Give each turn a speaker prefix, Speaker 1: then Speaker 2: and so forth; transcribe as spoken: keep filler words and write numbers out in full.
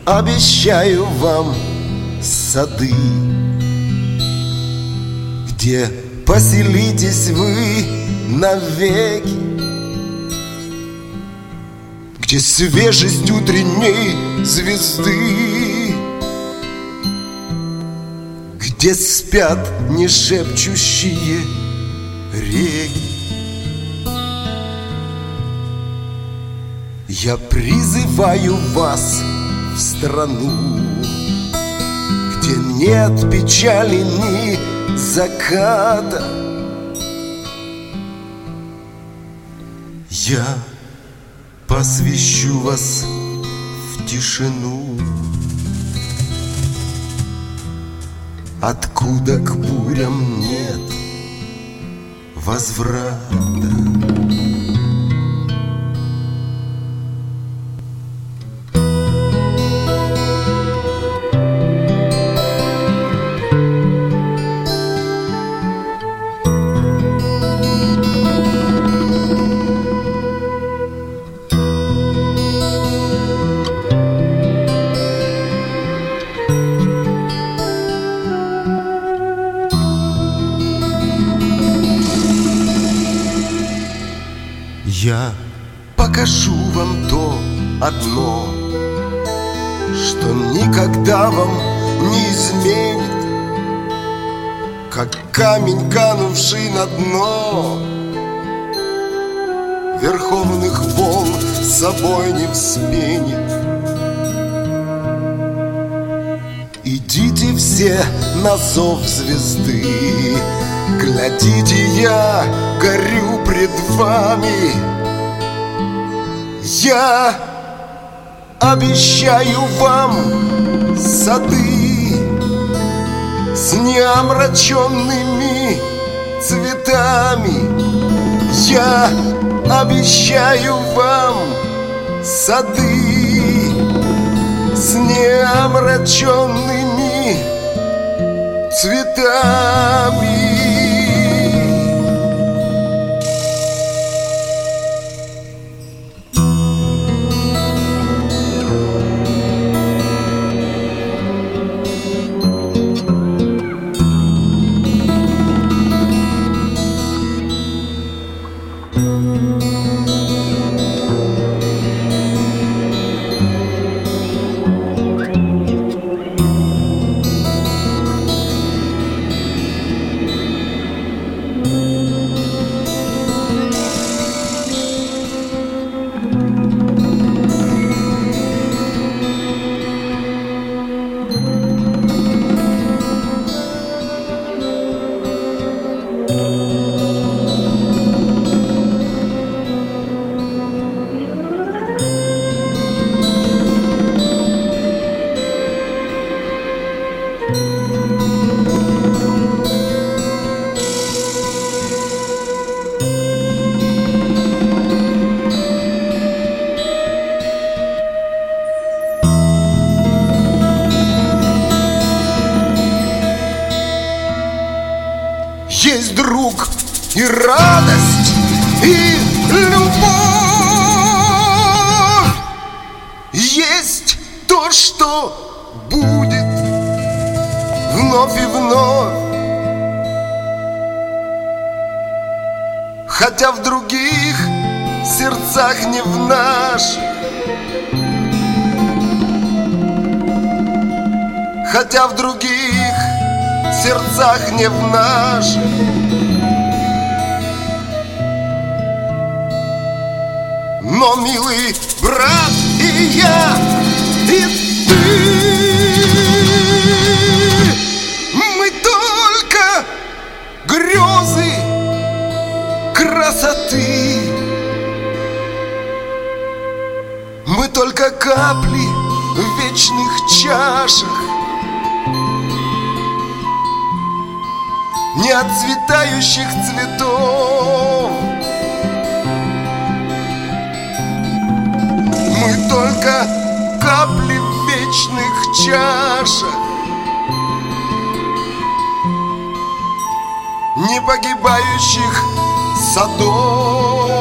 Speaker 1: обещаю вам сады, где поселитесь вы навеки, где свежесть утренней звезды, где спят не шепчущие реки. Я призываю вас в страну, где нет печали ни заката. Я посвящу вас в тишину, откуда к бурям нет возврата. Я покажу вам то одно, что никогда вам не изменит, как камень, канувший на дно, верховных волн с собой не вспенит. Идите все на зов звезды, глядите, я горю пред вами. Я обещаю вам сады с неомраченными цветами. Я обещаю вам сады с неомраченными цветами. Есть друг и радость, и любовь. Есть то, что будет вновь и вновь, хотя в других сердцах, не в наших, хотя в других сердцах, не в наших. Но, милый брат, и я, и ты, мы только грезы красоты, мы только капли в вечных чашах неотцветающих цветов. Мы только капли в вечных чашах не погибающих садов.